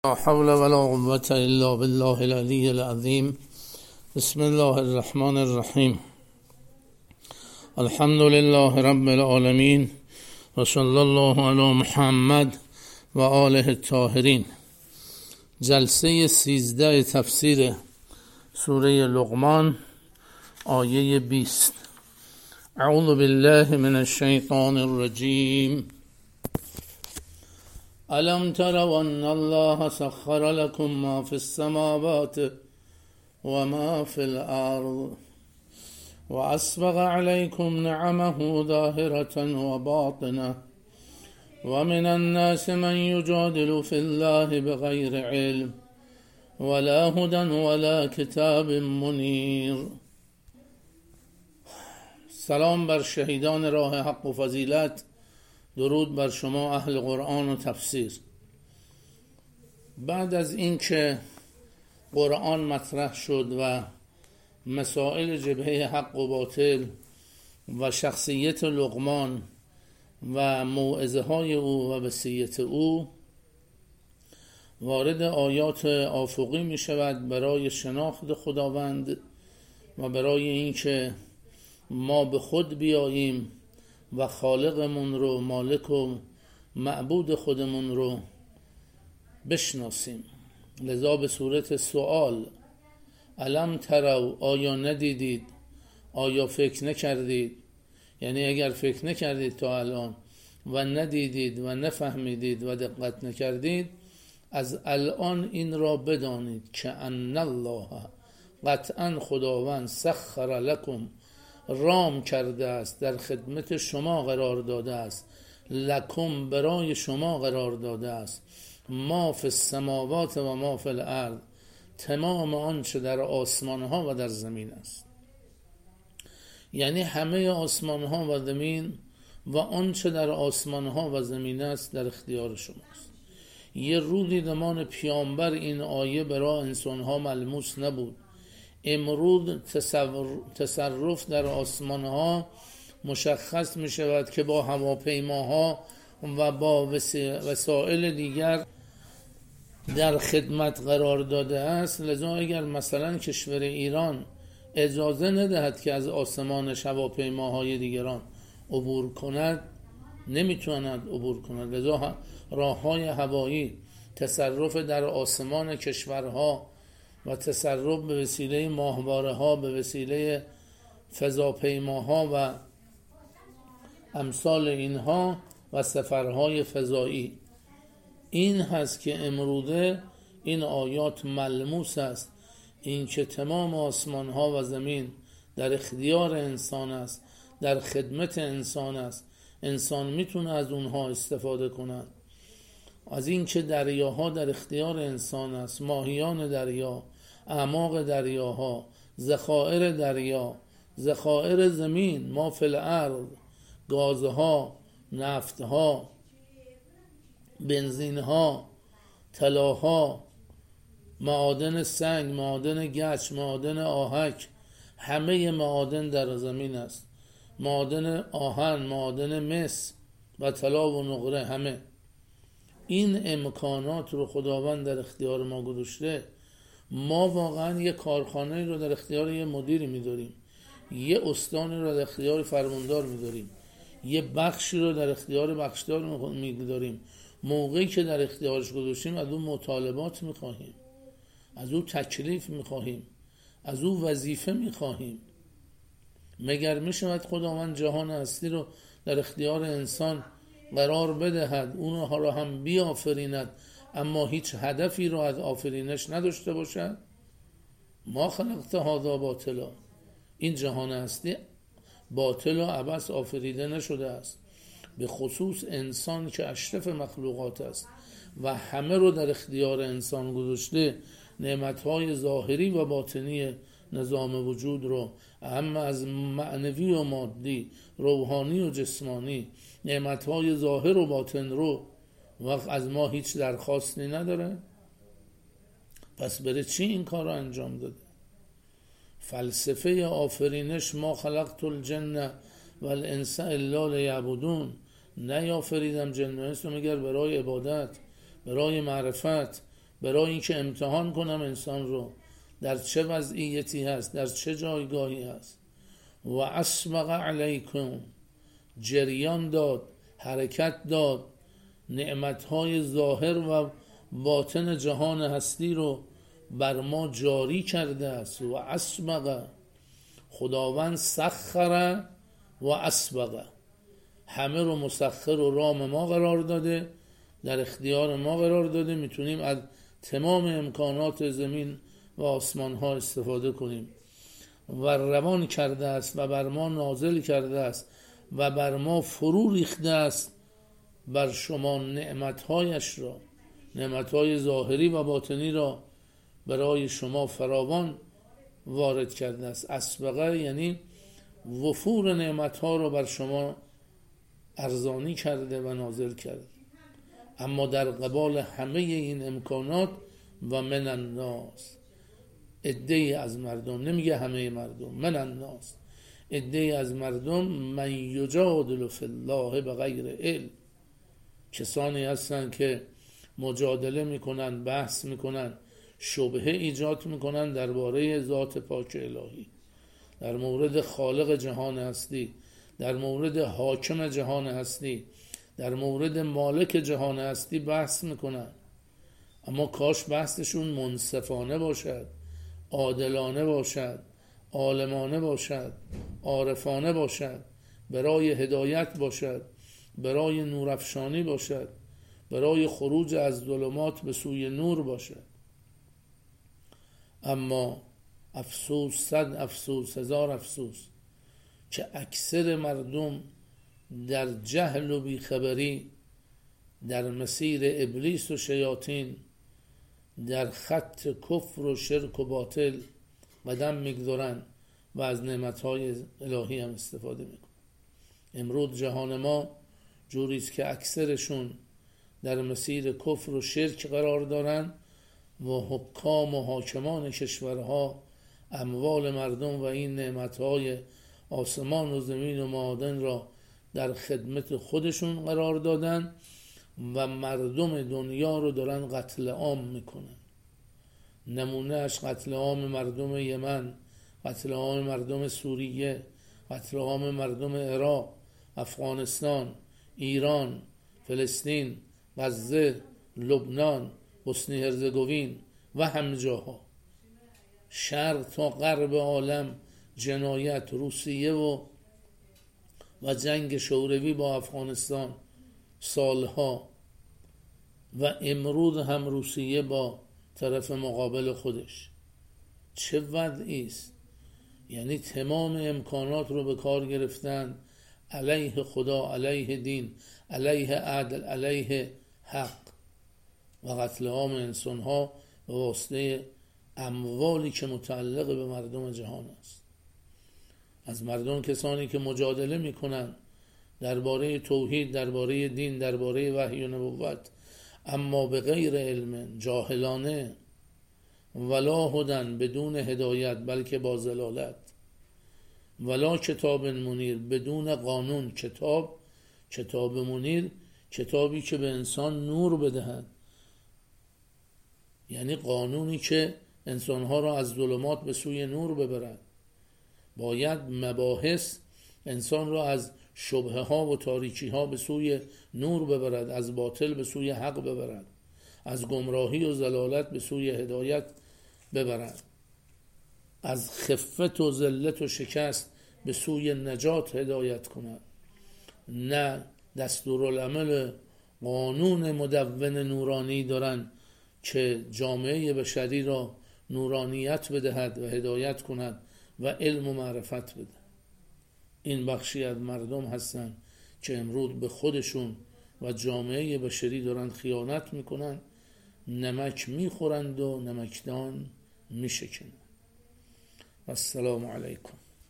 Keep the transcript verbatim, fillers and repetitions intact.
لا حول ولا قوة إلا بالله العلي العظيم. بسم الله الرحمن الرحیم. الحمد لله رب العالمین و صلی الله علی محمد و آله الطاهرین. جلسه سیزده تفسیر سوره لقمان، آیه بیست. اعوذ بالله من الشیطان الرجیم. الم تروا ان الله سخر لكم ما في السماوات وما في الارض واسبغ عليكم نعمه ظاهرة وباطنة ومن الناس من يجادل في الله بغير علم ولا هدى ولا کتاب منیر. سلام بر شهیدان راه حق و فضیلت، درود بر شما اهل قرآن و تفسیر. بعد از اینکه قرآن مطرح شد و مسائل جبهه حق و باطل و شخصیت لقمان و موعظه های او و وصیت او، وارد آیات آفقی می شود برای شناخت خداوند و برای اینکه ما به خود بیاییم و خالقمون رو، مالک و معبود خودمون رو بشناسیم. لذا به صورت سوال، الم تروا، آیا ندیدید، آیا فکر نکردید؟ یعنی اگر فکر نکردید تا الان و ندیدید و نفهمیدید و دقت نکردید، از الان این را بدانید که ان الله، قطعا خداوند، سخر لکم، رام کرده است، در خدمت شما قرار داده است، لکم، برای شما قرار داده است، ما فی السماوات و ما فی الارض، تمام آنچه در آسمان ها و در زمین است. یعنی همه آسمان ها و زمین و آنچه در آسمان ها و زمین است در اختیار شماست. یه رو دیدمان پیامبر این آیه برای انسان ها ملموس نبود. امروز تصرف در آسمان ها مشخص می شود که با هواپیماها و با وسایل دیگر در خدمت قرار داده است. لذا اگر مثلا کشور ایران اجازه ندهد که از آسمانش هواپیماهای دیگران عبور کند، نمیتواند عبور کند. لذا راه های هوایی، تصرف در آسمان کشورها و تصرف به وسیله ماهواره ها، به وسیله فضاپیماها و امثال اینها و سفرهای فضایی، این هست که امروزه این آیات ملموس است. این که تمام آسمان ها و زمین در اختیار انسان است، در خدمت انسان است، انسان میتونه از اونها استفاده کند. از این که دریاها در اختیار انسان است، ماهیان دریا، اعماق دریاها، ذخایر دریا، ذخایر زمین، ما فی الارض، گازها، نفتها، بنزینها، طلاها، معادن سنگ، معادن گچ، معادن آهک، همه معادن در زمین است. معادن آهن، معادن مس و طلا و نقره، همه این امکانات رو خداوند در اختیار ما گذاشته. ما واقعا یه کارخانه رو در اختیار یه مدیری می‌داریم، یه استانی رو در اختیار فرماندار می‌داریم، یه بخشی رو در اختیار بخشدار می‌داریم. موقعی که در اختیارش گذاشتیم از اون مطالبات می‌خواهیم، از اون تکلیف می‌خواهیم، از اون وظیفه می‌خواهیم. مگر می‌شود خداوند جهان هستی رو در اختیار انسان قرار بدهد، اونها رو هم بیافریند، اما هیچ هدفی رو از آفرینش نداشته باشد؟ ما خلقت هذا باطلا، این جهان هستی باطل و عبث آفریده نشده است. به خصوص انسان که اشرف مخلوقات است و همه رو در اختیار انسان گذاشته، نعمتهای ظاهری و باطنی نظام وجود رو، اما از معنوی و مادی، روحانی و جسمانی، نعمتهای ظاهر و باطن رو، وقت از ما هیچ درخواستی نداره. پس بره چی این کار رو انجام داده؟ فلسفه آفرینش، ما خلقت الجن والانس الا لیعبدون، نیافریدم جن و انس رو مگر برای عبادت، برای معرفت، برای اینکه امتحان کنم انسان رو در چه وضعیتی هست، در چه جایگاهی هست. و اسبغ علیکم، جریان داد، حرکت داد، نعمتهای ظاهر و باطن جهان هستی رو بر ما جاری کرده است. و اسبغ، خداوند سخر و اسبغ، همه رو مسخر و رام ما قرار داده، در اختیار ما قرار داده، میتونیم از تمام امکانات زمین و آسمان ها استفاده کنیم. و روان کرده است و بر ما نازل کرده است و بر ما فرو ریخته است بر شما نعمتهایش را، نعمتهای ظاهری و باطنی را برای شما فراوان وارد کرده است. اسبغه یعنی وفور نعمتها را بر شما ارزانی کرده و نازل کرده. اما در قبال همه این امکانات و من الناس، عده‌ای از مردم، نمیگه همه مردم، من الناس، عده‌ای از مردم، من یجادل فی الله بغیر علم، کسانی هستند که مجادله میکنن، بحث میکنن، شبهه ایجاد میکنن درباره ذات پاک الهی، در مورد خالق جهان هستی، در مورد حاکم جهان هستی، در مورد مالک جهان هستی بحث میکنن. اما کاش بحثشون منصفانه باشد، عادلانه باشد، عالمانه باشد، عارفانه باشد، برای هدایت باشد، برای نورافشانی باشد، برای خروج از ظلمات به سوی نور باشد. اما افسوس، صد افسوس، هزار افسوس که اکثر مردم در جهل و بیخبری در مسیر ابلیس و شیاطین، در خط کفر و شرک و باطل قدم میگذارن و از نعمتهای الهی هم استفاده میکنن. امروز جهان ما جوریست که اکثرشون در مسیر کفر و شرک قرار دارن و حکام و حاکمان کشورها اموال مردم و این نعمتهای آسمان و زمین و معادن را در خدمت خودشون قرار دادن و مردم دنیا رو دارن قتل عام میکنن. نمونهش قتل عام مردم یمن، قتل عام مردم سوریه، قتل عام مردم عراق، افغانستان، ایران، فلسطین، غزه، لبنان، بوسنی هرزگوین و همه جاها، شرق تا غرب عالم جنایت. روسیه و و جنگ شوروی با افغانستان سالها و امروز هم روسیه با طرف مقابل خودش. چه وضعی است؟ یعنی تمام امکانات رو به کار گرفتن علیه خدا، علیه دین، علیه عدل، علیه حق و قتل عام انسان ها به واسطه اموالی که متعلق به مردم جهان است. از مردم کسانی که مجادله میکنن درباره توحید، درباره دین، درباره وحی و نبوت، اما به غیر علم، جاهلانه، ولا هدن، بدون هدایت بلکه با ضلالت، ولا کتاب منیر، بدون قانون. کتاب، کتاب منیر، کتابی که به انسان نور بدهد، یعنی قانونی که انسانها را از ظلمات به سوی نور ببرد. باید مباحث انسان را از شبهه ها و تاریکی ها به سوی نور ببرد، از باطل به سوی حق ببرد، از گمراهی و ضلالت به سوی هدایت ببرد، از خفت و ذلت و شکست به سوی نجات هدایت کند. نه دستورالعمل قانون مدون نورانی دارن که جامعه بشری را نورانیت بدهد و هدایت کند و علم و معرفت بده. این بخشی از مردم هستن که امروز به خودشون و جامعه بشری دارن خیانت میکنن، نمک میخورند و نمکدان میشکنند. السلام علیکم.